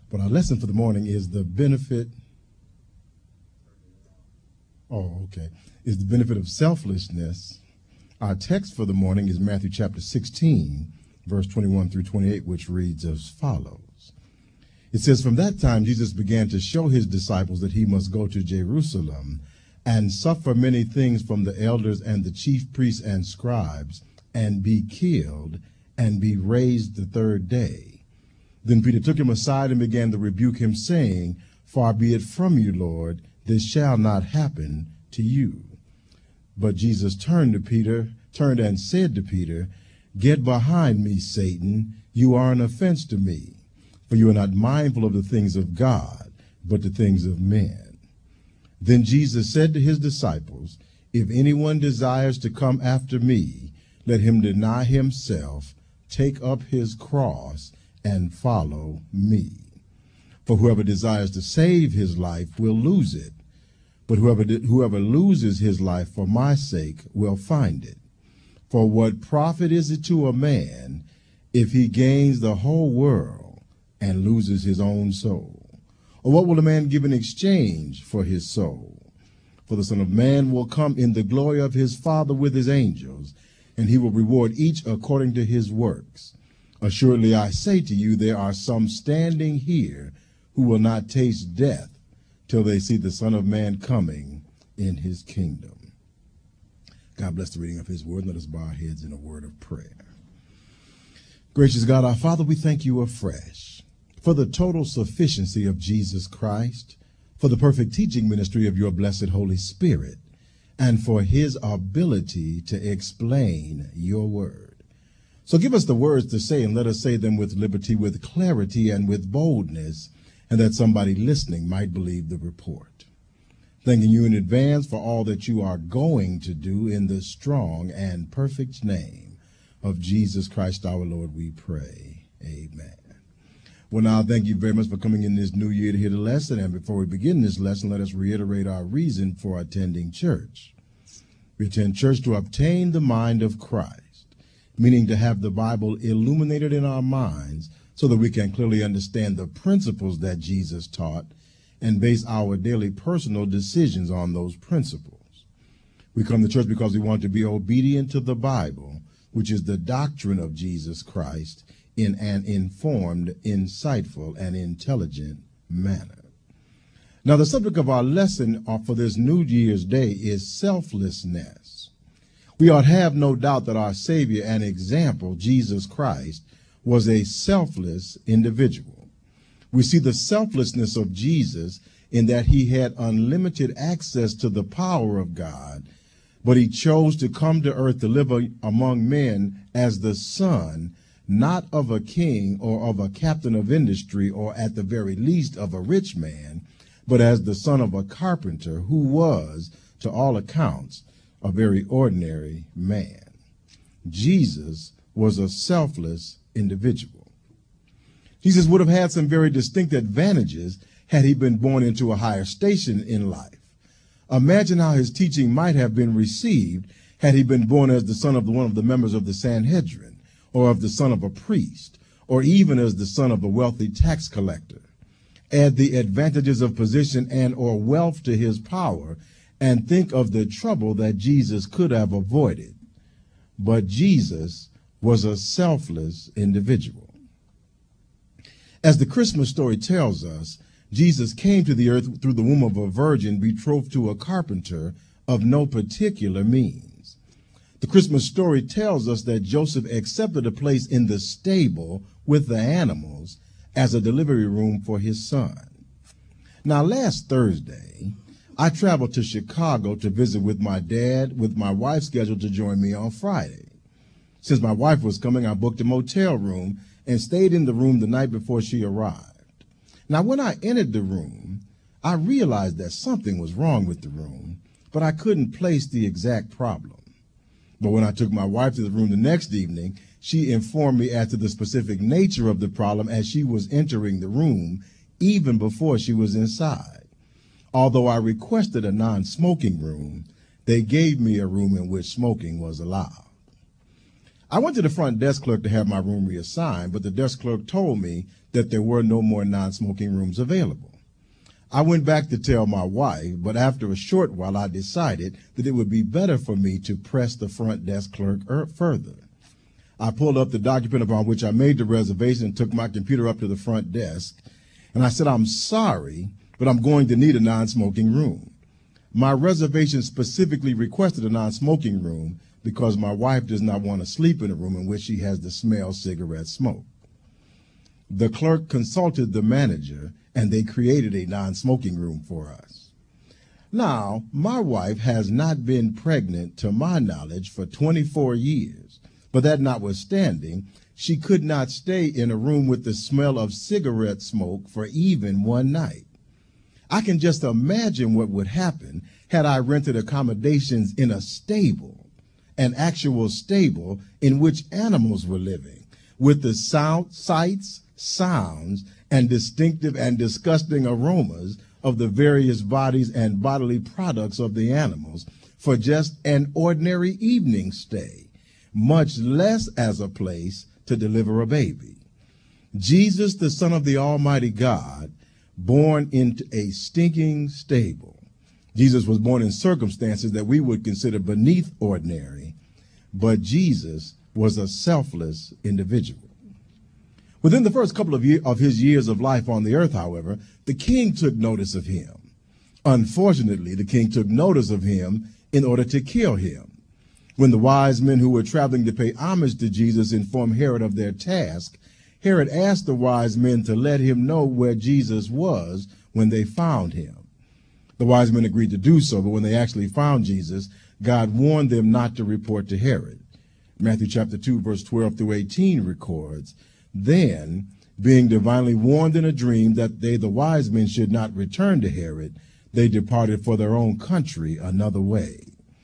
But our lesson for the morning is the benefit. Is the benefit of selflessness. Our text for the morning is Matthew chapter 16, verse 21 through 28, which reads as follows. It says, "From that time Jesus began to show his disciples that he must go to Jerusalem and suffer many things from the elders and the chief priests and scribes, and be killed, and be raised the third day. Then Peter took him aside and began to rebuke him, saying, Far be it from you, Lord, this shall not happen to you. But Jesus turned and said to Peter, Get behind me, Satan, you are an offense to me, for you are not mindful of the things of God, but the things of men. Then Jesus said to his disciples, If anyone desires to come after me, let him deny himself, take up his cross, and follow me. For whoever desires to save his life will lose it, but whoever loses his life for my sake will find it. For what profit is it to a man if he gains the whole world and loses his own soul? Or what will a man give in exchange for his soul? For the Son of Man will come in the glory of his Father with his angels, and he will reward each according to his works. Assuredly I say to you, there are some standing here who will not taste death till they see the Son of Man coming in his kingdom." God bless the reading of his word. Let us bow our heads in a word of prayer. Gracious God, our Father, we thank you afresh for the total sufficiency of Jesus Christ, for the perfect teaching ministry of your blessed Holy Spirit, and for his ability to explain your word. So give us the words to say, and let us say them with liberty, with clarity, and with boldness, and that somebody listening might believe the report. Thanking you in advance for all that you are going to do in the strong and perfect name of Jesus Christ our Lord, we pray. Amen. Well, now, thank you very much for coming in this new year to hear the lesson. And before we begin this lesson, let us reiterate our reason for attending church. We attend church to obtain the mind of Christ, meaning to have the Bible illuminated in our minds so that we can clearly understand the principles that Jesus taught and base our daily personal decisions on those principles. We come to church because we want to be obedient to the Bible, which is the doctrine of Jesus Christ, in an informed, insightful, and intelligent manner. Now, the subject of our lesson for this New Year's Day is selflessness. We ought have no doubt that our Savior and example, Jesus Christ, was a selfless individual. We see the selflessness of Jesus in that he had unlimited access to the power of God, but he chose to come to earth to live among men as the son, not of a king or of a captain of industry or at the very least of a rich man, but as the son of a carpenter who was, to all accounts, a very ordinary man. Jesus was a selfless individual. Jesus would have had some very distinct advantages had he been born into a higher station in life. Imagine how his teaching might have been received had he been born as the son of one of the members of the Sanhedrin, or of the son of a priest, or even as the son of a wealthy tax collector. Add the advantages of position and or wealth to his power, and think of the trouble that Jesus could have avoided. But Jesus was a selfless individual. As the Christmas story tells us, Jesus came to the earth through the womb of a virgin betrothed to a carpenter of no particular means. The Christmas story tells us that Joseph accepted a place in the stable with the animals as a delivery room for his son. Now, last Thursday, I traveled to Chicago to visit with my dad, with my wife scheduled to join me on Friday. Since my wife was coming, I booked a motel room and stayed in the room the night before she arrived. Now, when I entered the room, I realized that something was wrong with the room, but I couldn't place the exact problem. But when I took my wife to the room the next evening, she informed me as to the specific nature of the problem as she was entering the room, even before she was inside. Although I requested a non-smoking room, they gave me a room in which smoking was allowed. I went to the front desk clerk to have my room reassigned, but the desk clerk told me that there were no more non-smoking rooms available. I went back to tell my wife, but after a short while I decided that it would be better for me to press the front desk clerk further. I pulled up the document upon which I made the reservation and took my computer up to the front desk, and I said, "I'm sorry, but I'm going to need a non-smoking room." My reservation specifically requested a non-smoking room because my wife does not want to sleep in a room in which she has to smell cigarette smoke. The clerk consulted the manager, and they created a non-smoking room for us. Now, my wife has not been pregnant, to my knowledge, for 24 years, but that notwithstanding, she could not stay in a room with the smell of cigarette smoke for even one night. I can just imagine what would happen had I rented accommodations in a stable, an actual stable in which animals were living, with the sights, sounds, and distinctive and disgusting aromas of the various bodies and bodily products of the animals for just an ordinary evening stay, much less as a place to deliver a baby. Jesus, the Son of the Almighty God, born into a stinking stable. Jesus was born in circumstances that we would consider beneath ordinary, but Jesus was a selfless individual. Within the first couple of his years of life on the earth, however, the king took notice of him. Unfortunately, the king took notice of him in order to kill him. When the wise men who were traveling to pay homage to Jesus informed Herod of their task, Herod asked the wise men to let him know where Jesus was when they found him. The wise men agreed to do so, but when they actually found Jesus, God warned them not to report to Herod. Matthew chapter 2, verse 12 through 18 records, "Then, being divinely warned in a dream that they, the wise men, should not return to Herod, they departed for their own country another way.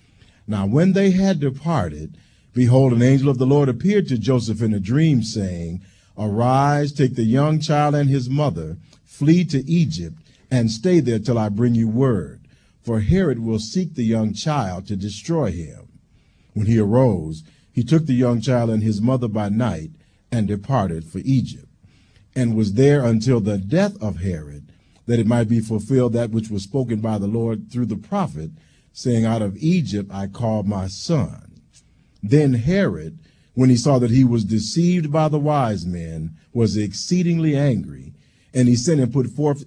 Now when they had departed, behold, an angel of the Lord appeared to Joseph in a dream, saying, Arise, take the young child and his mother, flee to Egypt, and stay there till I bring you word, for Herod will seek the young child to destroy him. When he arose, he took the young child and his mother by night, and departed for Egypt, and was there until the death of Herod, that it might be fulfilled that which was spoken by the Lord through the prophet, saying, Out of Egypt I called my son. Then Herod, when he saw that he was deceived by the wise men, was exceedingly angry, and he sent forth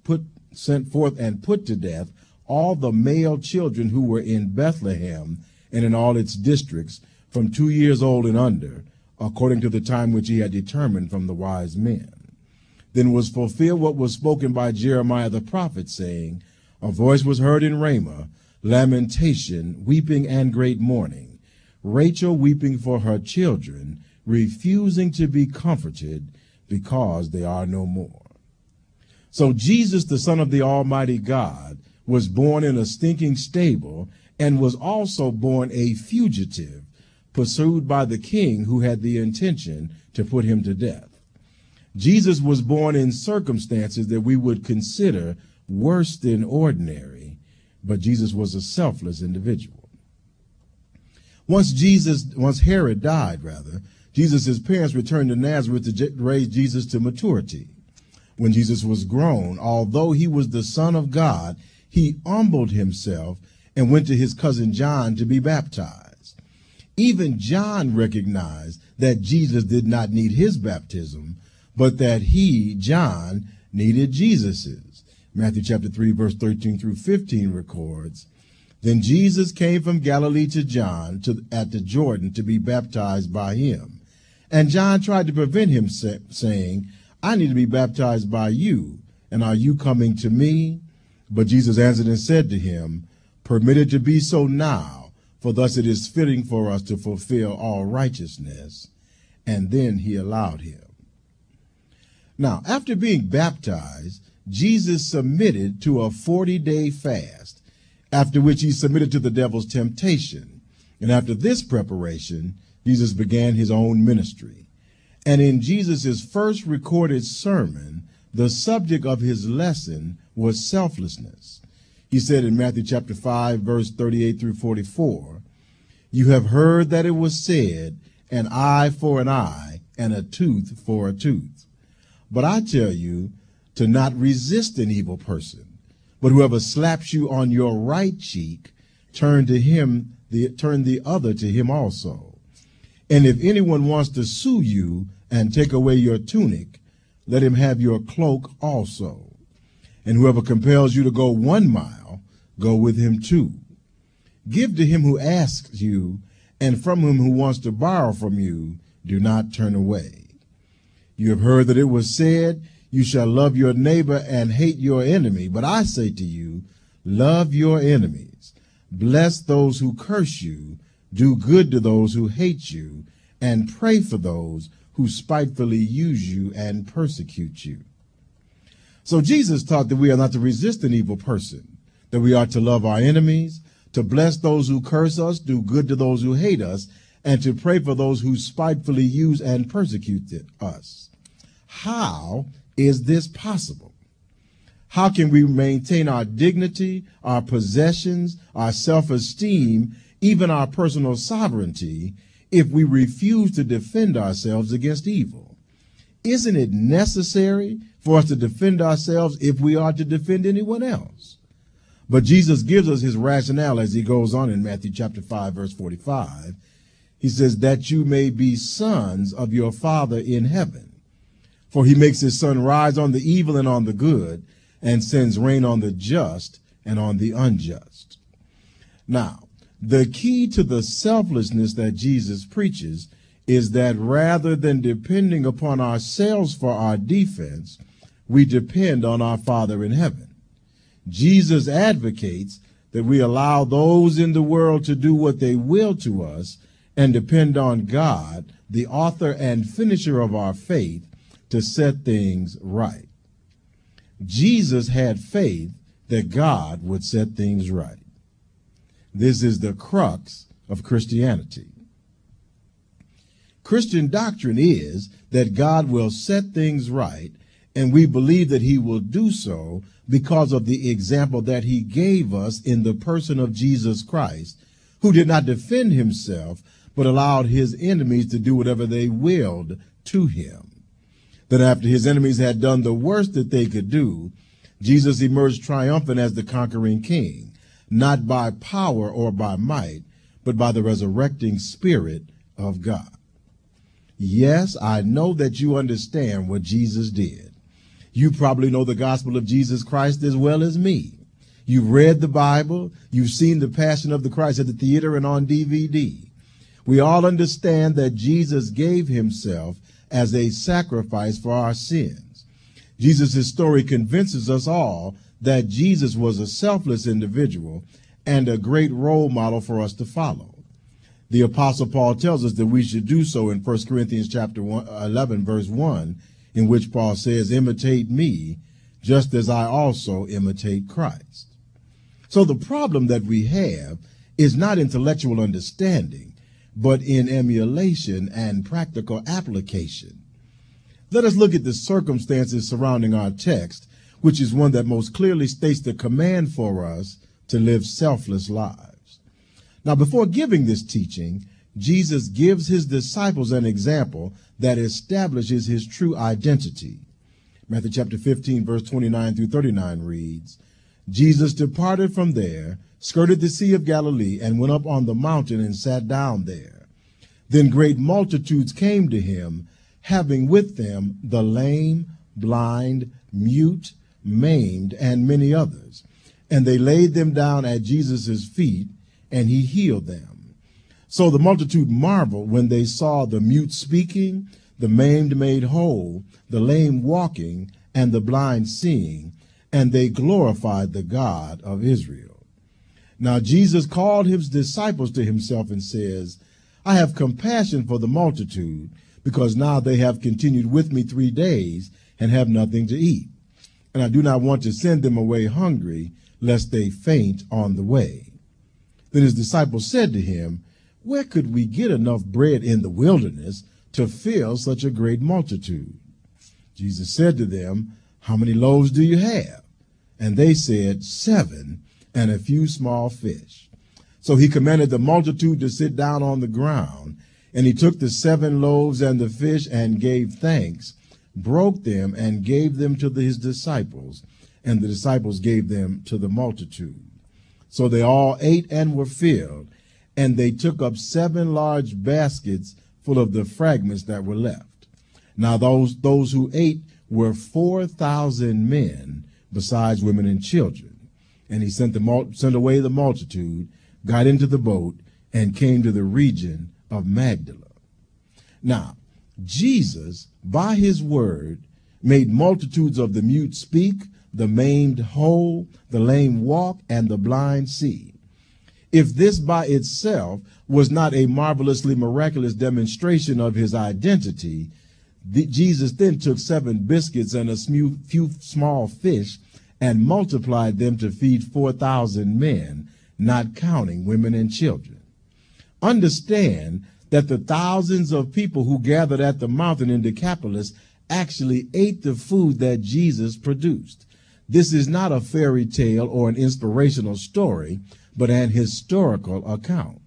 and put to death all the male children who were in Bethlehem and in all its districts, from 2 years old and under, according to the time which he had determined from the wise men. Then was fulfilled what was spoken by Jeremiah the prophet, saying, A voice was heard in Ramah, lamentation, weeping, and great mourning, Rachel weeping for her children, refusing to be comforted, because they are no more. So Jesus, the Son of the Almighty God, was born in a stinking stable, and was also born a fugitive, pursued by the king who had the intention to put him to death. Jesus was born in circumstances that we would consider worse than ordinary, but Jesus was a selfless individual. Once Herod died, Jesus' parents returned to Nazareth to raise Jesus to maturity. When Jesus was grown, although he was the Son of God, he humbled himself and went to his cousin John to be baptized. Even John recognized that Jesus did not need his baptism, but that he, John, needed Jesus's. Matthew chapter 3, verse 13 through 15 records, Then Jesus came from Galilee to John at the Jordan to be baptized by him. And John tried to prevent him, saying, I need to be baptized by you, and are you coming to me? But Jesus answered and said to him, Permit it to be so now, for thus it is fitting for us to fulfill all righteousness. And then he allowed him. Now, after being baptized, Jesus submitted to a 40-day fast, after which he submitted to the devil's temptation. And after this preparation, Jesus began his own ministry. And in Jesus' first recorded sermon, the subject of his lesson was selflessness. He said in Matthew chapter 5, verse 38 through 44, You have heard that it was said, an eye for an eye, and a tooth for a tooth. But I tell you to not resist an evil person, but whoever slaps you on your right cheek, turn the other to him also. And if anyone wants to sue you and take away your tunic, let him have your cloak also. And whoever compels you to go 1 mile, go with him 2. Give to him who asks you, and from him who wants to borrow from you, do not turn away. You have heard that it was said, you shall love your neighbor and hate your enemy. But I say to you, love your enemies. Bless those who curse you. Do good to those who hate you. And pray for those who spitefully use you and persecute you. So Jesus taught that we are not to resist an evil person, that we are to love our enemies, to bless those who curse us, do good to those who hate us, and to pray for those who spitefully use and persecute us. How is this possible? How can we maintain our dignity, our possessions, our self-esteem, even our personal sovereignty, if we refuse to defend ourselves against evil? Isn't it necessary for us to defend ourselves if we are to defend anyone else? But Jesus gives us his rationale as he goes on in Matthew chapter 5, verse 45. He says, that you may be sons of your Father in heaven. For he makes his sun rise on the evil and on the good, and sends rain on the just and on the unjust. Now, the key to the selflessness that Jesus preaches is that rather than depending upon ourselves for our defense, we depend on our Father in heaven. Jesus advocates that we allow those in the world to do what they will to us and depend on God, the author and finisher of our faith, to set things right. Jesus had faith that God would set things right. This is the crux of Christianity. Christian doctrine is that God will set things right, and we believe that he will do so because of the example that he gave us in the person of Jesus Christ, who did not defend himself, but allowed his enemies to do whatever they willed to him. Then after his enemies had done the worst that they could do, Jesus emerged triumphant as the conquering king, not by power or by might, but by the resurrecting Spirit of God. Yes, I know that you understand what Jesus did. You probably know the gospel of Jesus Christ as well as me. You've read the Bible. You've seen the Passion of the Christ at the theater and on DVD. We all understand that Jesus gave himself as a sacrifice for our sins. Jesus' story convinces us all that Jesus was a selfless individual and a great role model for us to follow. The Apostle Paul tells us that we should do so in 1 Corinthians chapter 11, verse 1, in which Paul says, imitate me, just as I also imitate Christ. So the problem that we have is not intellectual understanding, but in emulation and practical application. Let us look at the circumstances surrounding our text, which is one that most clearly states the command for us to live selfless lives. Now, before giving this teaching, Jesus gives his disciples an example that establishes his true identity. Matthew chapter 15, verse 29 through 39 reads, Jesus departed from there, skirted the Sea of Galilee, and went up on the mountain and sat down there. Then great multitudes came to him, having with them the lame, blind, mute, maimed, and many others. And they laid them down at Jesus' feet, and he healed them. So the multitude marveled when they saw the mute speaking, the maimed made whole, the lame walking, and the blind seeing, and they glorified the God of Israel. Now Jesus called his disciples to himself and says, I have compassion for the multitude, because now they have continued with me 3 days and have nothing to eat. And I do not want to send them away hungry, lest they faint on the way. Then his disciples said to him, where could we get enough bread in the wilderness to fill such a great multitude? Jesus said to them, how many loaves do you have? And they said, 7, and a few small fish. So he commanded the multitude to sit down on the ground, And he took the 7 loaves and the fish and gave thanks, broke them and gave them to his disciples, and the disciples gave them to the multitude. So they all ate and were filled, and they took up 7 large baskets full of the fragments that were left. Now those who ate were 4,000 men, besides women and children. And he sent away the multitude, got into the boat, and came to the region of Magdala. Now, Jesus, by his word, made multitudes of the mute speak, the maimed whole, the lame walk, and the blind see. If this by itself was not a marvelously miraculous demonstration of his identity, Jesus then took 7 biscuits and a few small fish and multiplied them to feed 4,000 men, not counting women and children. Understand that the thousands of people who gathered at the mountain in Decapolis actually ate the food that Jesus produced. This is not a fairy tale or an inspirational story, but an historical account.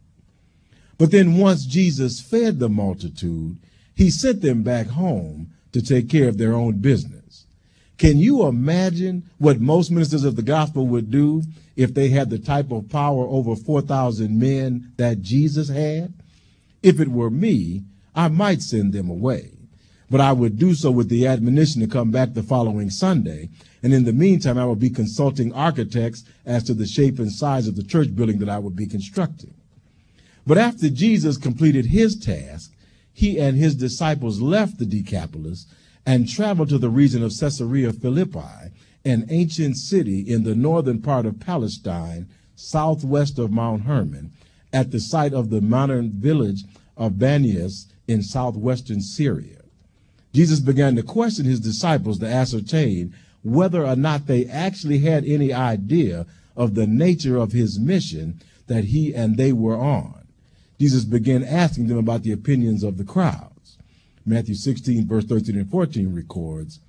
But then once Jesus fed the multitude, he sent them back home to take care of their own business. Can you imagine what most ministers of the gospel would do if they had the type of power over 4,000 men that Jesus had? If it were me, I might send them away, but I would do so with the admonition to come back the following Sunday, and in the meantime, I would be consulting architects as to the shape and size of the church building that I would be constructing. But after Jesus completed his task, he and his disciples left the Decapolis and traveled to the region of Caesarea Philippi, an ancient city in the northern part of Palestine, southwest of Mount Hermon, at the site of the modern village of Banias in southwestern Syria. Jesus began to question his disciples to ascertain whether or not they actually had any idea of the nature of his mission that he and they were on. Jesus began asking them about the opinions of the crowds. Matthew 16, verse 13 and 14 records,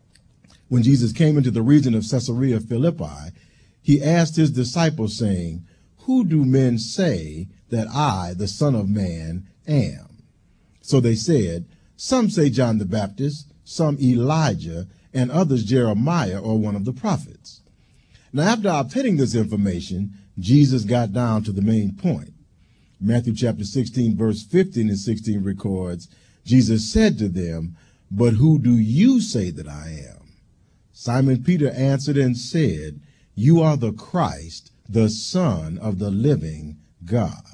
when Jesus came into the region of Caesarea Philippi, he asked his disciples, saying, "Who do men say that I, the Son of Man, am?" So they said, "Some say John the Baptist, some Elijah, and others Jeremiah or one of the prophets." Now, after obtaining this information, Jesus got down to the main point. Matthew chapter 16, verse 15 and 16 records, Jesus said to them, "But who do you say that I am?" Simon Peter answered and said, "You are the Christ, the Son of the living God."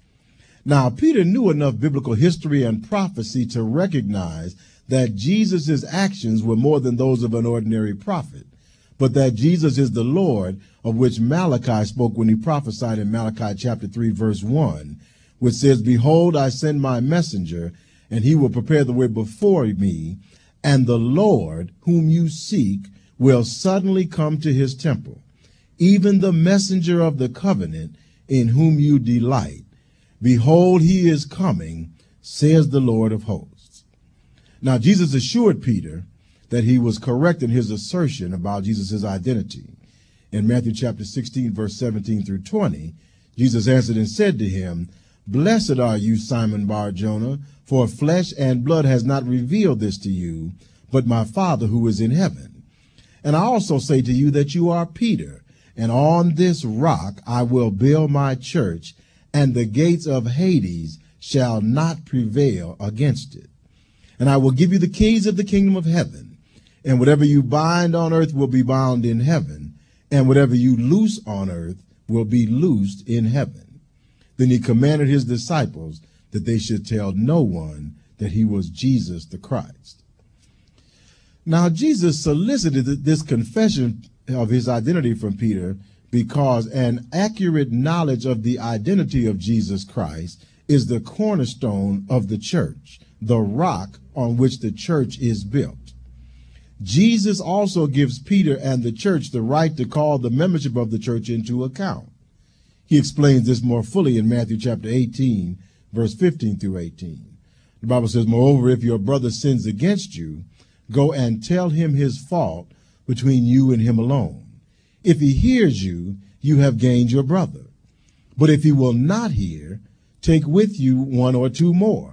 Now, Peter knew enough biblical history and prophecy to recognize that Jesus' actions were more than those of an ordinary prophet, but that Jesus is the Lord, of which Malachi spoke when he prophesied in Malachi chapter 3, verse 1, which says, "Behold, I send my messenger, and he will prepare the way before me, and the Lord whom you seek will suddenly come to his temple, even the messenger of the covenant in whom you delight. Behold, he is coming, says the Lord of hosts." Now, Jesus assured Peter that he was correct in his assertion about Jesus' identity. In Matthew chapter 16, verse 17 through 20, Jesus answered and said to him, "Blessed are you, Simon Bar-Jonah, for flesh and blood has not revealed this to you, but my Father who is in heaven. And I also say to you that you are Peter, and on this rock I will build my church, and the gates of Hades shall not prevail against it. And I will give you the keys of the kingdom of heaven, and whatever you bind on earth will be bound in heaven, and whatever you loose on earth will be loosed in heaven." Then he commanded his disciples that they should tell no one that he was Jesus the Christ. Now, Jesus solicited this confession of his identity from Peter because an accurate knowledge of the identity of Jesus Christ is the cornerstone of the church, the rock on which the church is built. Jesus also gives Peter and the church the right to call the membership of the church into account. He explains this more fully in Matthew chapter 18, verse 15 through 18. The Bible says, "Moreover, if your brother sins against you, go and tell him his fault between you and him alone. If he hears you, you have gained your brother. But if he will not hear, take with you one or two more,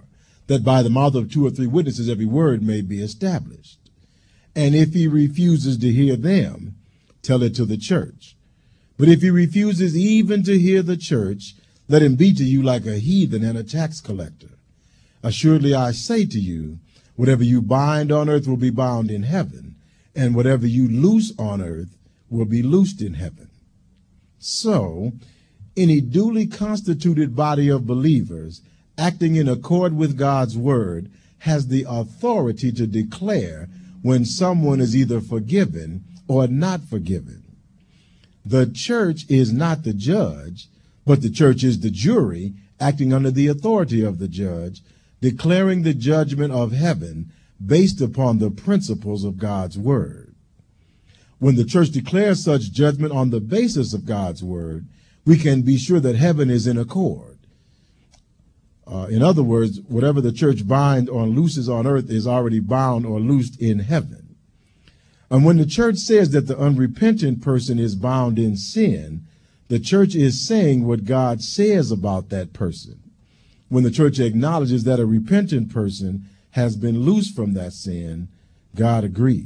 that by the mouth of 2 or 3 witnesses every word may be established. And if he refuses to hear them, tell it to the church. But if he refuses even to hear the church, let him be to you like a heathen and a tax collector. Assuredly I say to you, whatever you bind on earth will be bound in heaven, and whatever you loose on earth will be loosed in heaven. So, any duly constituted body of believers acting in accord with God's word has the authority to declare when someone is either forgiven or not forgiven. The church is not the judge, but the church is the jury acting under the authority of the judge, declaring the judgment of heaven based upon the principles of God's word. When the church declares such judgment on the basis of God's word, we can be sure that heaven is in accord. In other words, whatever the church binds or looses on earth is already bound or loosed in heaven. And when the church says that the unrepentant person is bound in sin, the church is saying what God says about that person. When the church acknowledges that a repentant person has been loosed from that sin, God agrees.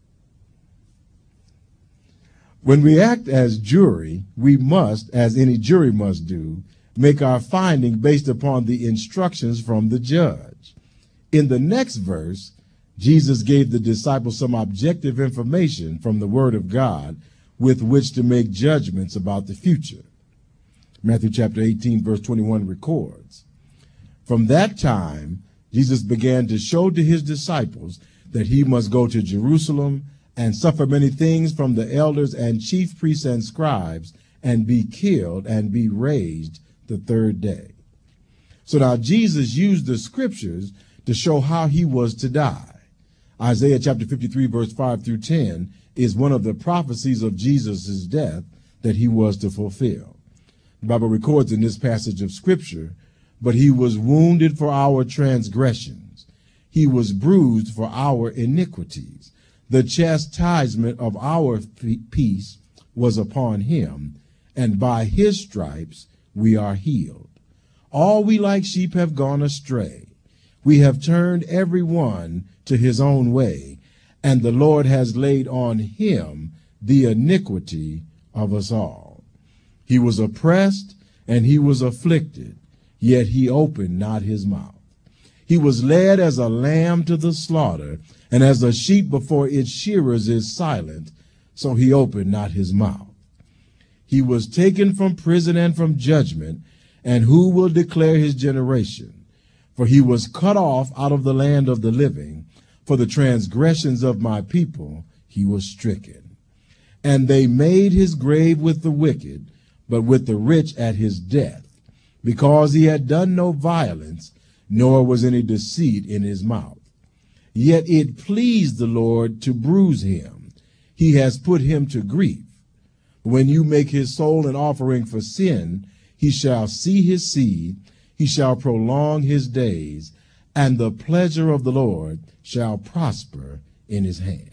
When we act as jury, we must, as any jury must do, make our finding based upon the instructions from the judge. In the next verse, Jesus gave the disciples some objective information from the Word of God with which to make judgments about the future. Matthew chapter 18, verse 21 records, "From that time, Jesus began to show to his disciples that he must go to Jerusalem and suffer many things from the elders and chief priests and scribes, and be killed and be raised the third day." So now Jesus used the scriptures to show how he was to die. Isaiah chapter 53, verse 5 through 10 is one of the prophecies of Jesus' death that he was to fulfill. The Bible records in this passage of scripture, "But he was wounded for our transgressions. He was bruised for our iniquities. The chastisement of our peace was upon him, and by his stripes we are healed. All we like sheep have gone astray. We have turned every one to his own way, and the Lord has laid on him the iniquity of us all. He was oppressed and he was afflicted, yet he opened not his mouth. He was led as a lamb to the slaughter, and as a sheep before its shearers is silent, so he opened not his mouth. He was taken from prison and from judgment, and who will declare his generation? For he was cut off out of the land of the living. For the transgressions of my people he was stricken. And they made his grave with the wicked, but with the rich at his death, because he had done no violence, nor was any deceit in his mouth. Yet it pleased the Lord to bruise him. He has put him to grief. When you make his soul an offering for sin, he shall see his seed, he shall prolong his days, and the pleasure of the Lord shall prosper in his hand."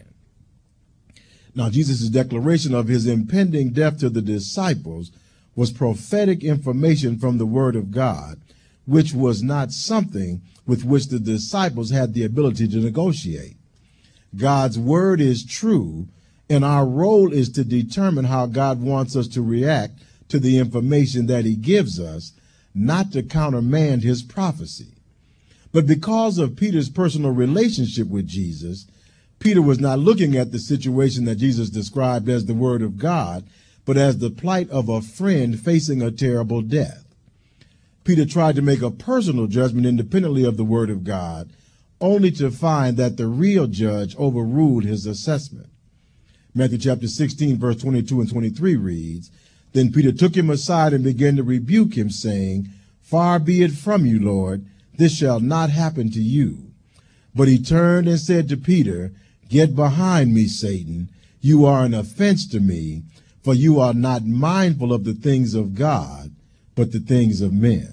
Now, Jesus' declaration of his impending death to the disciples was prophetic information from the Word of God, which was not something with which the disciples had the ability to negotiate. God's Word is true, and our role is to determine how God wants us to react to the information that he gives us, not to countermand his prophecy. But because of Peter's personal relationship with Jesus, Peter was not looking at the situation that Jesus described as the Word of God, but as the plight of a friend facing a terrible death. Peter tried to make a personal judgment independently of the Word of God, only to find that the real judge overruled his assessment. Matthew chapter 16, verse 22 and 23 reads, "Then Peter took him aside and began to rebuke him, saying, 'Far be it from you, Lord, this shall not happen to you.' But he turned and said to Peter, 'Get behind me, Satan. You are an offense to me, for you are not mindful of the things of God, but the things of men.'"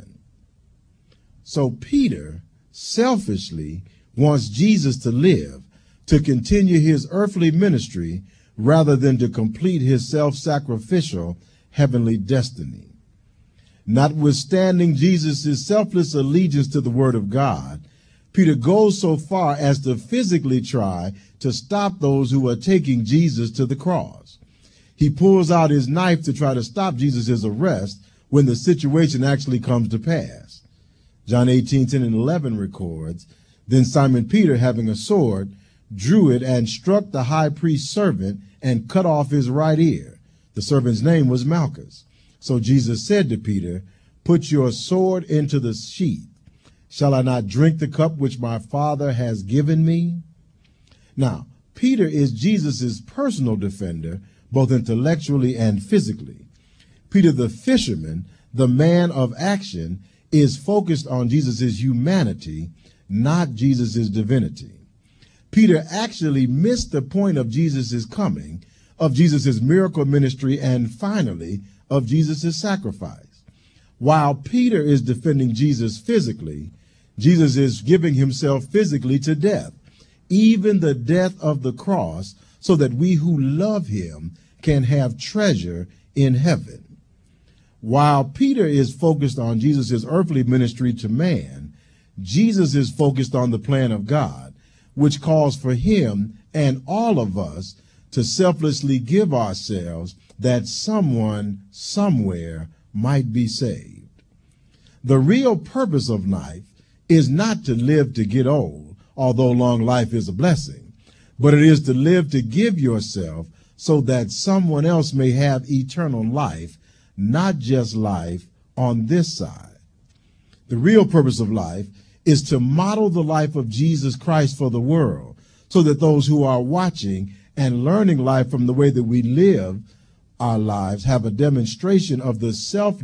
So Peter selfishly wants Jesus to live, to continue his earthly ministry, rather than to complete his self-sacrificial heavenly destiny. Notwithstanding Jesus' selfless allegiance to the Word of God, Peter goes so far as to physically try to stop those who are taking Jesus to the cross. He pulls out his knife to try to stop Jesus' arrest when the situation actually comes to pass. John 18:10 and 11 records, "Then Simon Peter, having a sword, drew it and struck the high priest's servant and cut off his right ear. The servant's name was Malchus. So Jesus said to Peter, 'Put your sword into the sheath. Shall I not drink the cup which my Father has given me?'" Now, Peter is Jesus' personal defender, both intellectually and physically. Peter the fisherman, the man of action, is focused on Jesus' humanity, not Jesus' divinity. Peter actually missed the point of Jesus' coming, of Jesus' miracle ministry, and finally, of Jesus' sacrifice. While Peter is defending Jesus physically, Jesus is giving himself physically to death, even the death of the cross, so that we who love him can have treasure in heaven. While Peter is focused on Jesus' earthly ministry to man, Jesus is focused on the plan of God, which calls for him and all of us to selflessly give ourselves that someone somewhere might be saved. The real purpose of life is not to live to get old, although long life is a blessing, but it is to live to give yourself so that someone else may have eternal life, not just life on this side. The real purpose of life is to model the life of Jesus Christ for the world, so that those who are watching and learning life from the way that we live our lives have a demonstration of the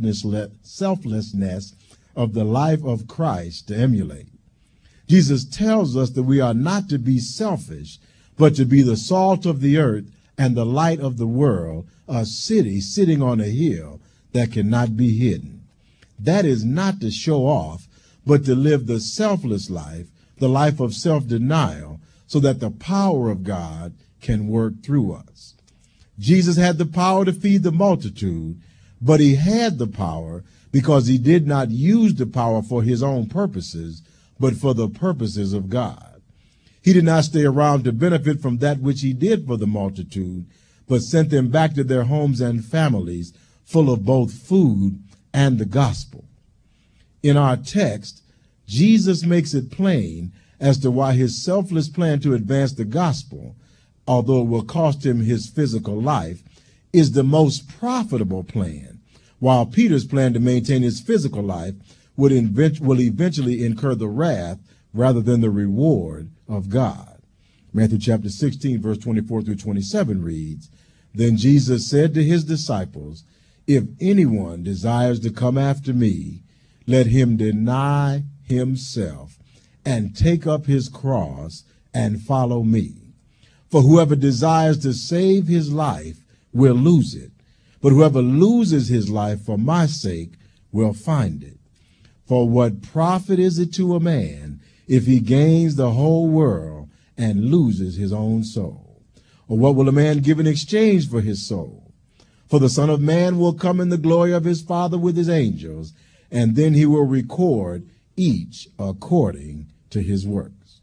selflessness of the life of Christ to emulate. Jesus tells us that we are not to be selfish, but to be the salt of the earth and the light of the world, a city sitting on a hill that cannot be hidden. That is not to show off, but to live the selfless life, the life of self-denial, so that the power of God can work through us. Jesus had the power to feed the multitude, but he had the power because he did not use the power for his own purposes, but for the purposes of God. He did not stay around to benefit from that which he did for the multitude, but sent them back to their homes and families full of both food and the gospel. In our text, Jesus makes it plain as to why his selfless plan to advance the gospel, although it will cost him his physical life, is the most profitable plan, while Peter's plan to maintain his physical life will eventually incur the wrath rather than the reward of God. Matthew chapter 16, verse 24 through 27 reads, "Then Jesus said to his disciples, 'If anyone desires to come after me, let him deny himself and take up his cross and follow me. For whoever desires to save his life will lose it, but whoever loses his life for my sake will find it. For what profit is it to a man if he gains the whole world and loses his own soul? Or what will a man give in exchange for his soul? For the Son of Man will come in the glory of his Father with his angels, and then he will record each according to his works.'"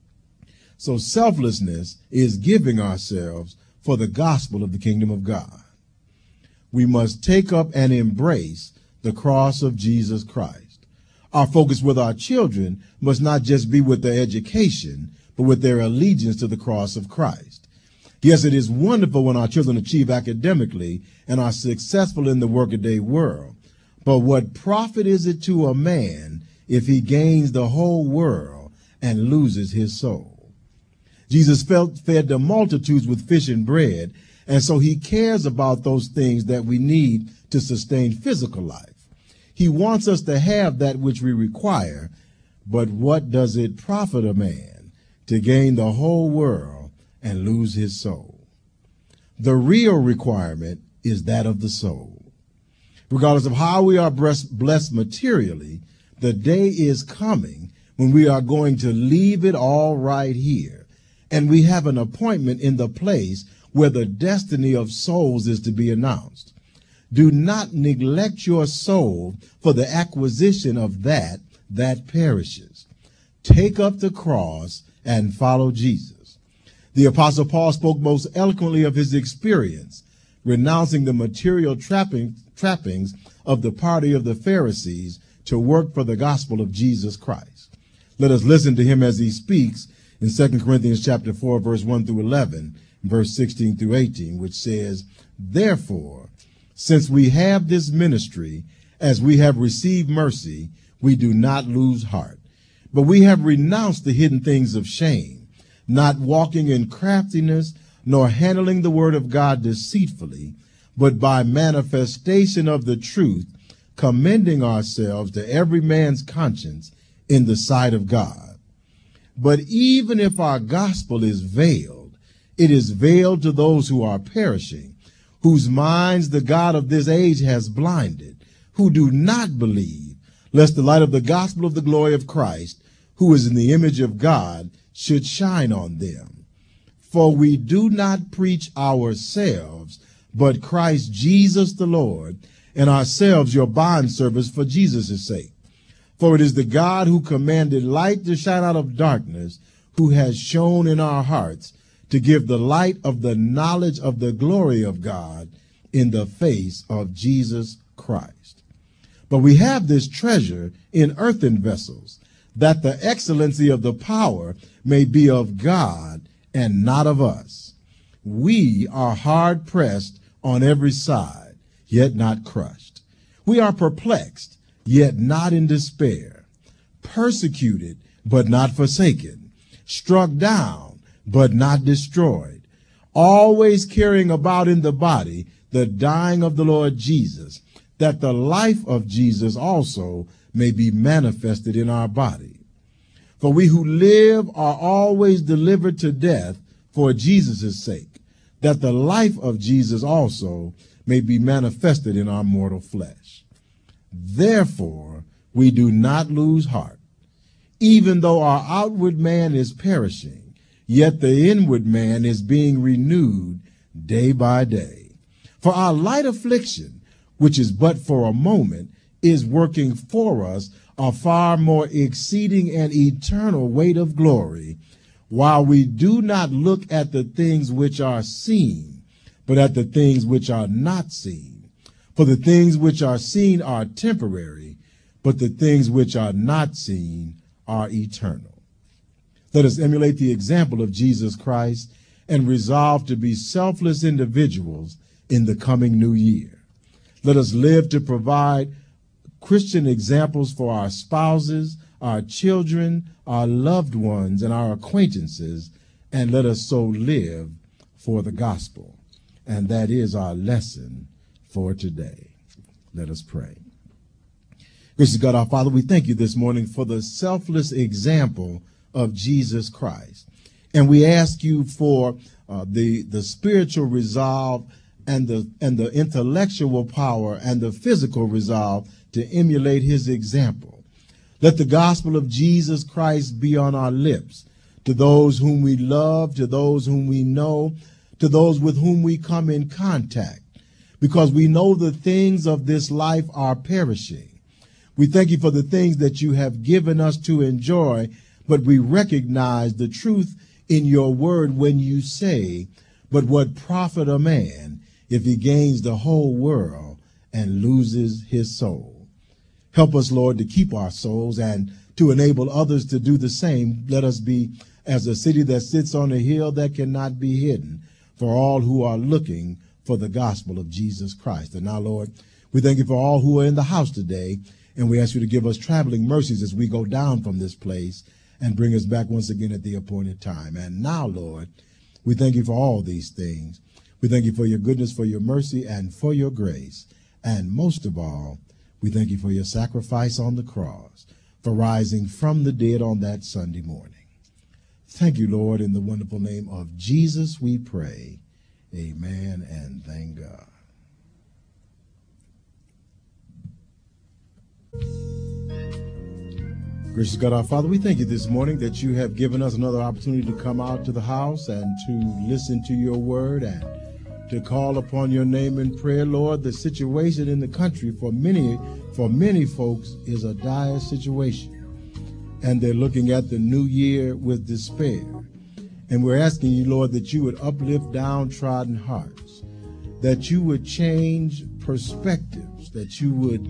So selflessness is giving ourselves for the gospel of the kingdom of God. We must take up and embrace the cross of Jesus Christ. Our focus with our children must not just be with their education, but with their allegiance to the cross of Christ. Yes, it is wonderful when our children achieve academically and are successful in the workaday world. But what profit is it to a man if he gains the whole world and loses his soul? Jesus fed the multitudes with fish and bread, and so he cares about those things that we need to sustain physical life. He wants us to have that which we require, but what does it profit a man to gain the whole world and lose his soul? The real requirement is that of the soul. Regardless of how we are blessed materially, the day is coming when we are going to leave it all right here, and we have an appointment in the place where the destiny of souls is to be announced. Do not neglect your soul for the acquisition of that perishes. take up the cross and follow Jesus. The Apostle Paul spoke most eloquently of his experience, renouncing the material trappings of the party of the Pharisees to work for the gospel of Jesus Christ. Let us listen to him as he speaks in 2 Corinthians chapter 4, verse 1 through 11, verse 16 through 18, which says, "Therefore, since we have this ministry, as we have received mercy, we do not lose heart. But we have renounced the hidden things of shame, not walking in craftiness, nor handling the word of God deceitfully, but by manifestation of the truth, commending ourselves to every man's conscience in the sight of God. But even if our gospel is veiled, it is veiled to those who are perishing, whose minds the God of this age has blinded, who do not believe, lest the light of the gospel of the glory of Christ, who is in the image of God, should shine on them. For we do not preach ourselves, but Christ Jesus the Lord, and ourselves your bondservants for Jesus' sake. For it is the God who commanded light to shine out of darkness, who has shone in our hearts to give the light of the knowledge of the glory of God in the face of Jesus Christ. But we have this treasure in earthen vessels, that the excellency of the power may be of God and not of us. We are hard pressed on every side, yet not crushed. We are perplexed, yet not in despair, persecuted, but not forsaken, struck down, but not destroyed, always carrying about in the body the dying of the Lord Jesus, that the life of Jesus also may be manifested in our body. For we who live are always delivered to death for Jesus' sake, that the life of Jesus also may be manifested in our mortal flesh. Therefore, we do not lose heart. Even though our outward man is perishing, yet the inward man is being renewed day by day. For our light affliction, which is but for a moment, is working for us a far more exceeding and eternal weight of glory, while we do not look at the things which are seen, but at the things which are not seen. For the things which are seen are temporary, but the things which are not seen are eternal. Let us emulate the example of Jesus Christ and resolve to be selfless individuals in the coming new year. Let us live to provide Christian examples for our spouses, our children, our loved ones, and our acquaintances, and let us so live for the gospel. And that is our lesson for today. Let us pray. Gracious God, our Father, we thank you this morning for the selfless example of Jesus Christ. And we ask you for the spiritual resolve and the intellectual power and the physical resolve to emulate his example. Let the gospel of Jesus Christ be on our lips to those whom we love, to those whom we know, to those with whom we come in contact, because we know the things of this life are perishing. We thank you for the things that you have given us to enjoy, but we recognize the truth in your word when you say, but what profit a man if he gains the whole world and loses his soul? Help us, Lord, to keep our souls and to enable others to do the same. Let us be as a city that sits on a hill that cannot be hidden for all who are looking for the gospel of Jesus Christ. And now, Lord, we thank you for all who are in the house today, and we ask you to give us traveling mercies as we go down from this place and bring us back once again at the appointed time. And now, Lord, we thank you for all these things. We thank you for your goodness, for your mercy, and for your grace. And most of all, we thank you for your sacrifice on the cross, for rising from the dead on that Sunday morning. Thank you, Lord, in the wonderful name of Jesus we pray. Amen, and thank God. Gracious God, our Father, we thank you this morning that you have given us another opportunity to come out to the house and to listen to your word and to call upon your name in prayer. Lord, the situation in the country for many folks is a dire situation. and they're looking at the new year with despair. And we're asking you, Lord, that you would uplift downtrodden hearts, that you would change perspectives, that you would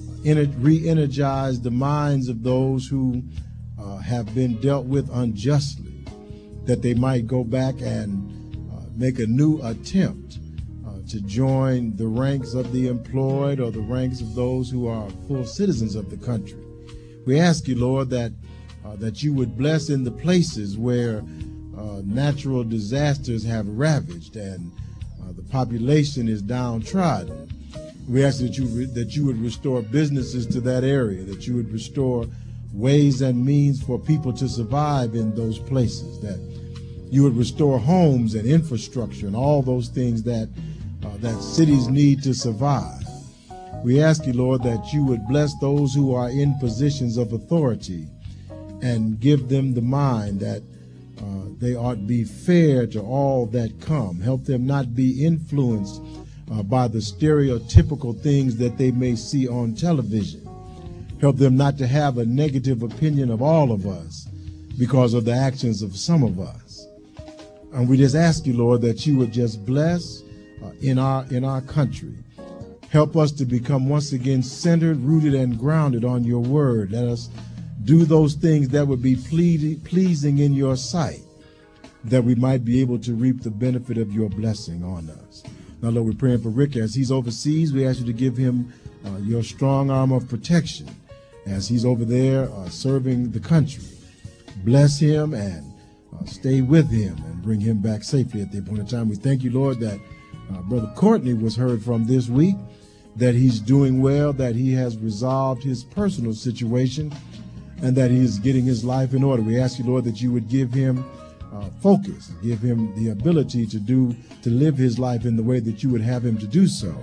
re-energize the minds of those who have been dealt with unjustly, that they might go back and make a new attempt to join the ranks of the employed or the ranks of those who are full citizens of the country. We ask you, Lord, that you would bless in the places where natural disasters have ravaged and the population is downtrodden. We ask that you would restore businesses to that area, that you would restore ways and means for people to survive in those places, that you would restore homes and infrastructure and all those things that cities need to survive. We ask you, Lord, that you would bless those who are in positions of authority and give them the mind that they ought to be fair to all that come. Help them not be influenced by the stereotypical things that they may see on television. Help them not to have a negative opinion of all of us because of the actions of some of us. And we just ask you, Lord, that you would just bless in our country. Help us to become once again centered, rooted, and grounded on your word. Let us do those things that would be pleasing in your sight, that we might be able to reap the benefit of your blessing on us. Now, Lord, we're praying for Rick as he's overseas. We ask you to give him your strong arm of protection as he's over there serving the country. Bless him and stay with him and bring him back safely at the appointed time. We thank you, Lord, that Brother Courtney was heard from this week, that he's doing well, that he has resolved his personal situation, and that he is getting his life in order. We ask you, Lord, that you would give him focus, give him the ability to live his life in the way that you would have him to do so.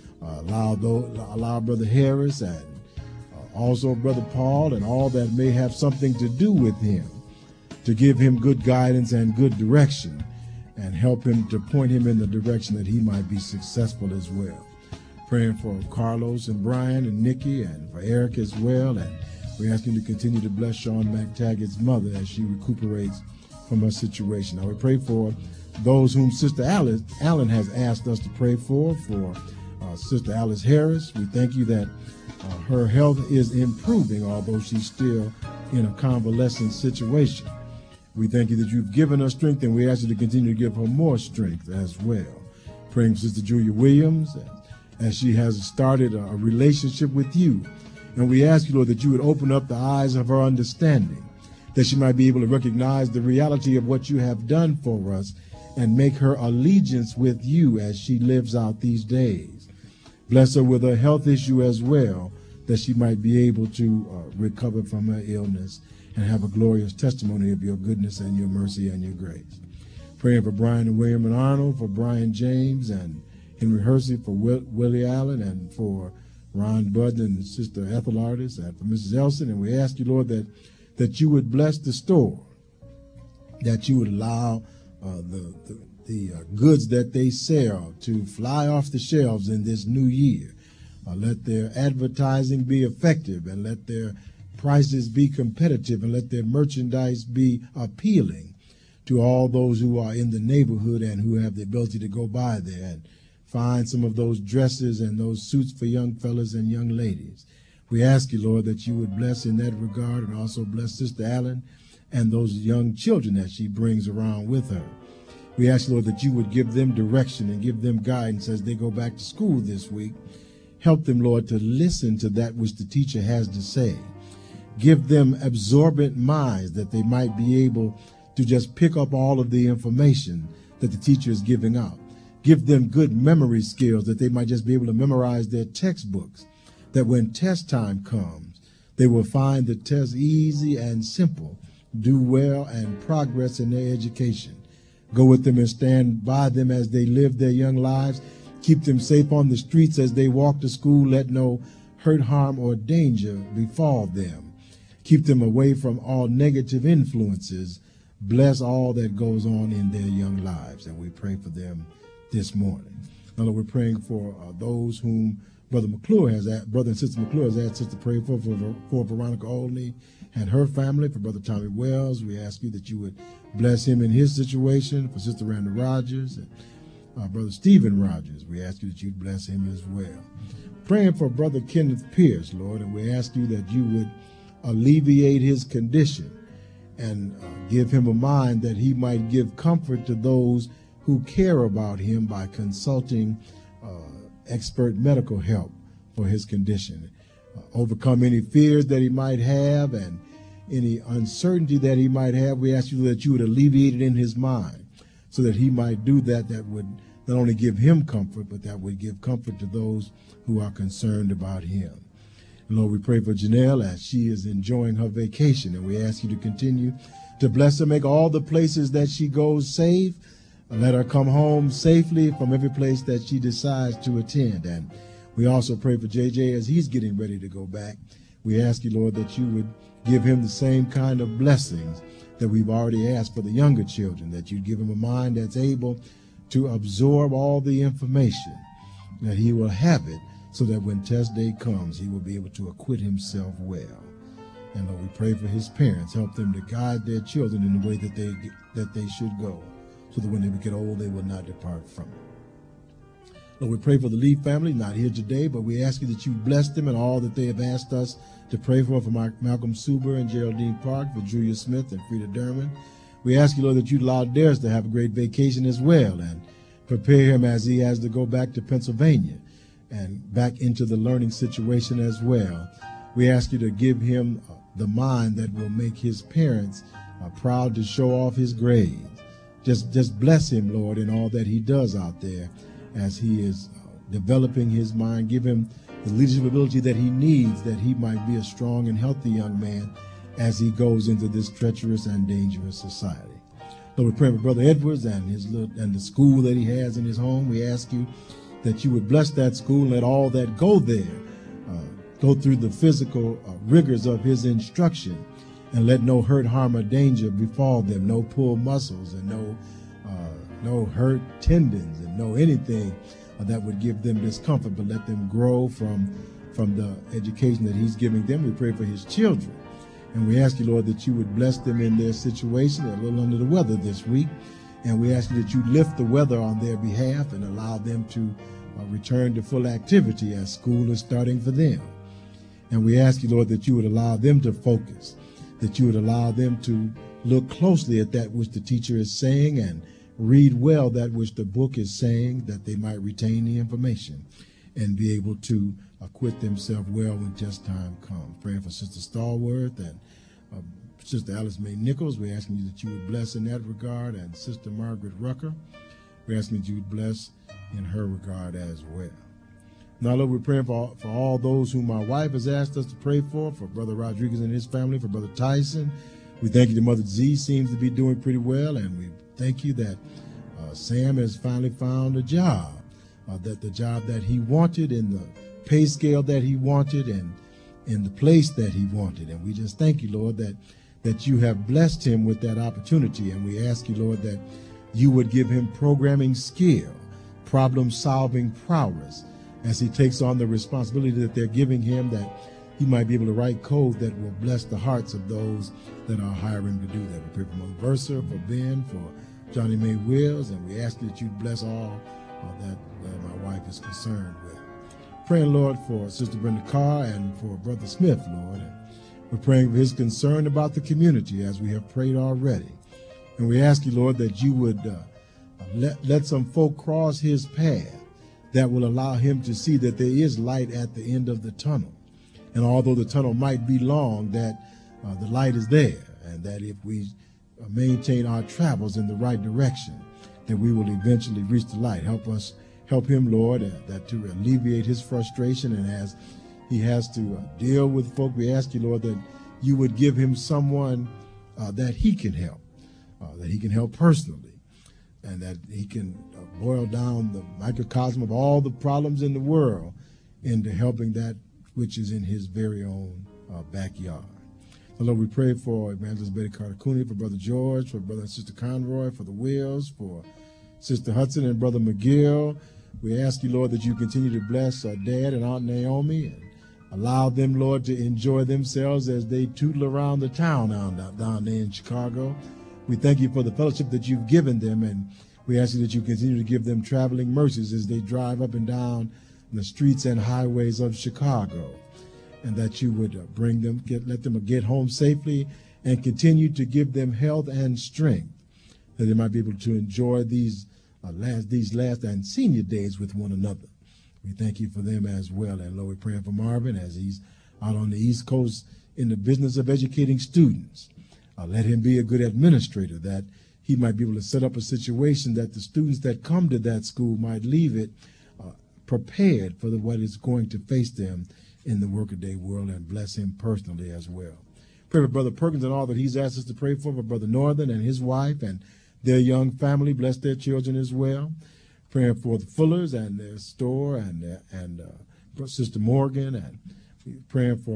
Allow Brother Harris and also Brother Paul and all that may have something to do with him to give him good guidance and good direction, and help him to point him in the direction that he might be successful as well. Praying for Carlos and Brian and Nikki and for Eric as well. And we ask him to continue to bless Sean McTaggart's mother as she recuperates from her situation. Now we pray for those whom Sister Allen has asked us to pray for Sister Alice Harris. We thank you that her health is improving, although she's still in a convalescent situation. We thank you that you've given her strength, and we ask you to continue to give her more strength as well. Praying for Sister Julia Williams as she has started a relationship with you. And we ask you, Lord, that you would open up the eyes of her understanding, that she might be able to recognize the reality of what you have done for us and make her allegiance with you as she lives out these days. Bless her with a health issue as well, that she might be able to recover from her illness and have a glorious testimony of your goodness and your mercy and your grace. Praying for Brian and William and Arnold, for Brian James and Henry Hersey, for Willie Allen, and for Ron Budden and Sister Ethel Artis, and for Mrs. Elson. And we ask you, Lord, that you would bless the store, that you would allow the goods that they sell to fly off the shelves in this new year. Let their advertising be effective, and let their prices be competitive, and let their merchandise be appealing to all those who are in the neighborhood and who have the ability to go by there and find some of those dresses and those suits for young fellas and young ladies. We ask you, Lord, that you would bless in that regard, and also bless Sister Allen and those young children that she brings around with her. We ask, Lord, that you would give them direction and give them guidance as they go back to school this week. Help them, Lord, to listen to that which the teacher has to say. Give them absorbent minds that they might be able to just pick up all of the information that the teacher is giving out. Give them good memory skills that they might just be able to memorize their textbooks, that when test time comes, they will find the test easy and simple, do well, and progress in their education. Go with them and stand by them as they live their young lives. Keep them safe on the streets as they walk to school. Let no hurt, harm, or danger befall them. Keep them away from all negative influences. Bless all that goes on in their young lives. And we pray for them this morning. Now, Lord, we're praying for those whom Brother and Sister McClure has asked us to pray for Veronica Olney and her family, for Brother Tommy Wells. We ask you that you would bless him in his situation, for Sister Randa Rogers and Brother Stephen Rogers. We ask you that you'd bless him as well. Praying for Brother Kenneth Pierce, Lord, and we ask you that you would alleviate his condition and give him a mind that he might give comfort to those who care about him by consulting expert medical help for his condition. Overcome any fears that he might have and any uncertainty that he might have. We ask you that you would alleviate it in his mind so that he might do that would not only give him comfort, but that would give comfort to those who are concerned about him. And Lord, we pray for Janelle as she is enjoying her vacation, and we ask you to continue to bless her, make all the places that she goes safe. Let her come home safely from every place that she decides to attend. And we also pray for JJ as he's getting ready to go back. We ask you, Lord, that you would give him the same kind of blessings that we've already asked for the younger children, that you'd give him a mind that's able to absorb all the information, that he will have it so that when test day comes, he will be able to acquit himself well. And Lord, we pray for his parents. Help them to guide their children in the way that they should go, so that when they get old, they will not depart from it. Lord, we pray for the Lee family, not here today, but we ask you that you bless them and all that they have asked us to pray for Malcolm Suber and Geraldine Park, for Julia Smith and Frida Derman. We ask you, Lord, that you'd allow Darius to have a great vacation as well and prepare him as he has to go back to Pennsylvania and back into the learning situation as well. We ask you to give him the mind that will make his parents proud to show off his grades. Just bless him, Lord, in all that he does out there as he is developing his mind. Give him the leadership ability that he needs, that he might be a strong and healthy young man as he goes into this treacherous and dangerous society. Lord, we pray for Brother Edwards and the school that he has in his home. We ask you that you would bless that school and let all that go there go through the physical rigors of his instruction, and let no hurt, harm, or danger befall them, no pulled muscles and no hurt tendons and no anything that would give them discomfort, but let them grow from the education that he's giving them. We pray for his children, and we ask you, Lord, that you would bless them in their situation. They're a little under the weather this week, and we ask you that you lift the weather on their behalf and allow them to return to full activity as school is starting for them. And we ask you, Lord, that you would allow them to focus, that you would allow them to look closely at that which the teacher is saying and read well that which the book is saying, that they might retain the information and be able to acquit themselves well when test time comes. Praying for Sister Stallworth and Sister Alice Mae Nichols. We're asking you that you would bless in that regard, and Sister Margaret Rucker. We're asking that you would bless in her regard as well. Now, Lord, we're praying for all those whom my wife has asked us to pray for Brother Rodriguez and his family, for Brother Tyson. We thank you that Mother Z seems to be doing pretty well, and we thank you that Sam has finally found a job, that the job that he wanted, in the pay scale that he wanted, and in the place that he wanted. And we just thank you, Lord, that you have blessed him with that opportunity. And we ask you, Lord, that you would give him programming skill, problem-solving prowess, as he takes on the responsibility that they're giving him, that he might be able to write code that will bless the hearts of those that are hiring to do that. We pray for Mother Versa, for Ben, for Johnny Mae Wills, and we ask that you bless all that my wife is concerned with. Praying, Lord, for Sister Brenda Carr and for Brother Smith, Lord. And we're praying for his concern about the community, as we have prayed already. And we ask you, Lord, that you would let some folk cross his path that will allow him to see that there is light at the end of the tunnel. And although the tunnel might be long, that the light is there, and that if we maintain our travels in the right direction, that we will eventually reach the light. Help him, Lord, that to alleviate his frustration, and as he has to deal with folk, we ask you, Lord, that you would give him someone that he can help personally, and that he can boil down the microcosm of all the problems in the world into helping that which is in his very own backyard. So, Lord, we pray for Evangelist Betty Carter Cooney, for Brother George, for Brother and Sister Conroy, for the Wills, for Sister Hudson and Brother McGill, We ask you, Lord, that you continue to bless our Dad and Aunt Naomi and allow them, Lord, to enjoy themselves as they tootle around the town down there in Chicago. We thank you for the fellowship that you've given them, and we ask you that you continue to give them traveling mercies as they drive up and down the streets and highways of Chicago, and that you would let them get home safely and continue to give them health and strength, that they might be able to enjoy these last and senior days with one another. We thank you for them as well. And Lord, we're praying for Marvin as he's out on the East Coast in the business of educating students. Let him be a good administrator, that he might be able to set up a situation that the students that come to that school might leave it prepared for what is going to face them in the workaday world, and bless him personally as well. Pray for Brother Perkins and all that he's asked us to pray for Brother Northern and his wife and their young family. Bless their children as well. Praying for the Fullers and their store and Sister Morgan, and praying for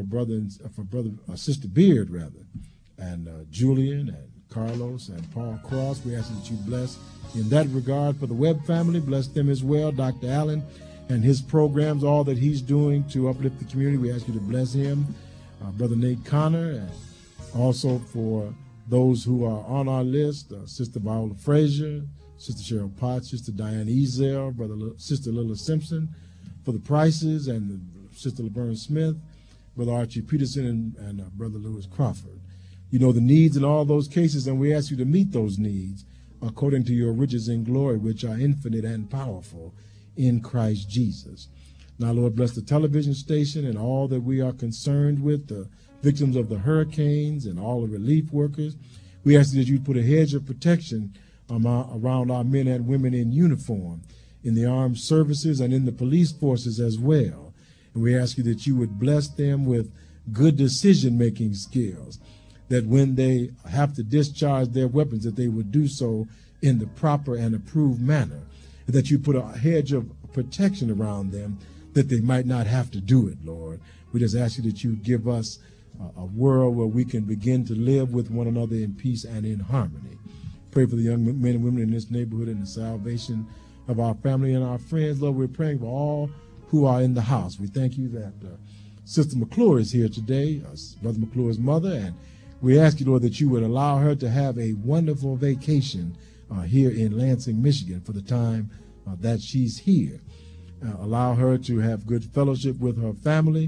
Sister Beard rather, and Julian and Carlos and Paul Cross. We ask that you bless in that regard for the Webb family. Bless them as well. Dr. Allen and his programs, all that he's doing to uplift the community. We ask you to bless him. Brother Nate Connor, and also for those who are on our list, Sister Viola Frazier, Sister Cheryl Potts, Sister Diane Ezel, Sister Lila Simpson, for the Prices, and Sister Laverne Smith, Brother Archie Peterson, and Brother Lewis Crawford. You know the needs in all those cases, and we ask you to meet those needs according to your riches in glory, which are infinite and powerful in Christ Jesus. Now, Lord, bless the television station and all that we are concerned with, the victims of the hurricanes and all the relief workers. We ask that you put a hedge of protection around our men and women in uniform, in the armed services and in the police forces as well. And we ask you that you would bless them with good decision-making skills, that when they have to discharge their weapons, that they would do so in the proper and approved manner, and that you put a hedge of protection around them, that they might not have to do it, Lord. We just ask you that you give us a world where we can begin to live with one another in peace and in harmony. Pray for the young men and women in this neighborhood and the salvation of our family and our friends. Lord, we're praying for all who are in the house. We thank you that Sister McClure is here today, Brother McClure's mother, and we ask you, Lord, that you would allow her to have a wonderful vacation here in Lansing, Michigan for the time that she's here. Allow her to have good fellowship with her family,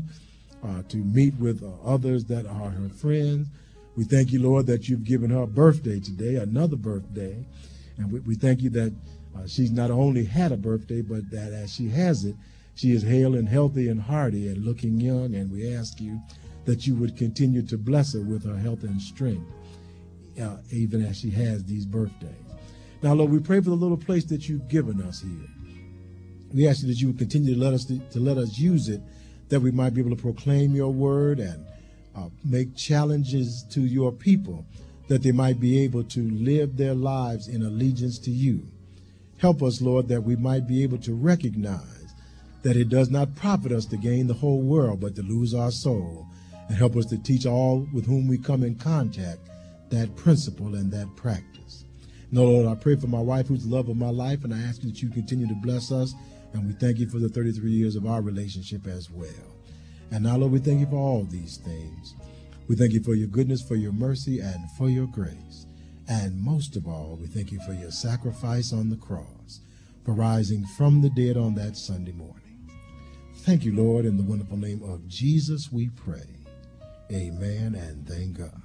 to meet with others that are her friends. We thank you, Lord, that you've given her a birthday today, another birthday. And we thank you that she's not only had a birthday, but that as she has it, she is hale and healthy and hearty and looking young. And we ask you that you would continue to bless her with her health and strength, even as she has these birthdays. Now, Lord, we pray for the little place that you've given us here. We ask you that you would continue to let us use it, that we might be able to proclaim your word and make challenges to your people, that they might be able to live their lives in allegiance to you. Help us, Lord, that we might be able to recognize that it does not profit us to gain the whole world, but to lose our soul. And help us to teach all with whom we come in contact that principle and that practice. No, Lord, I pray for my wife, who's the love of my life, and I ask you that you continue to bless us. And we thank you for the 33 years of our relationship as well. And now, Lord, we thank you for all these things. We thank you for your goodness, for your mercy, and for your grace. And most of all, we thank you for your sacrifice on the cross, for rising from the dead on that Sunday morning. Thank you, Lord. In the wonderful name of Jesus, we pray. Amen, and thank God.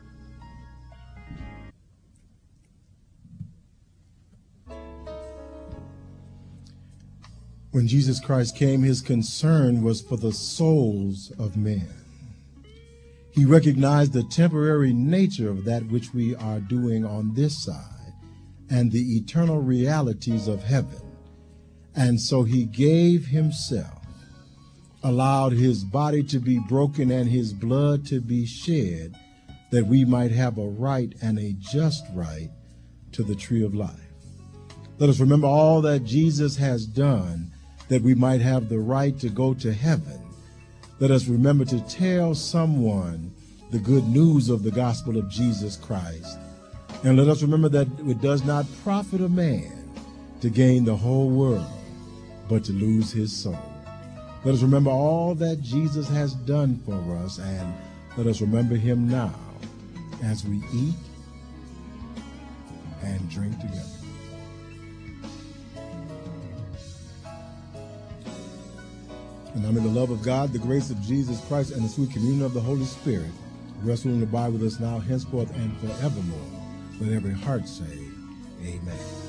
When Jesus Christ came, his concern was for the souls of men. He recognized the temporary nature of that which we are doing on this side and the eternal realities of heaven. And so he gave himself, allowed his body to be broken and his blood to be shed, that we might have a right and a just right to the tree of life. Let us remember all that Jesus has done, that we might have the right to go to heaven. Let us remember to tell someone the good news of the gospel of Jesus Christ. And let us remember that it does not profit a man to gain the whole world but to lose his soul. Let us remember all that Jesus has done for us, and let us remember him now as we eat and drink together. And now may the love of God, the grace of Jesus Christ, and the sweet communion of the Holy Spirit rest, rule, and abide with us now, henceforth, and forevermore. Let every heart say, amen.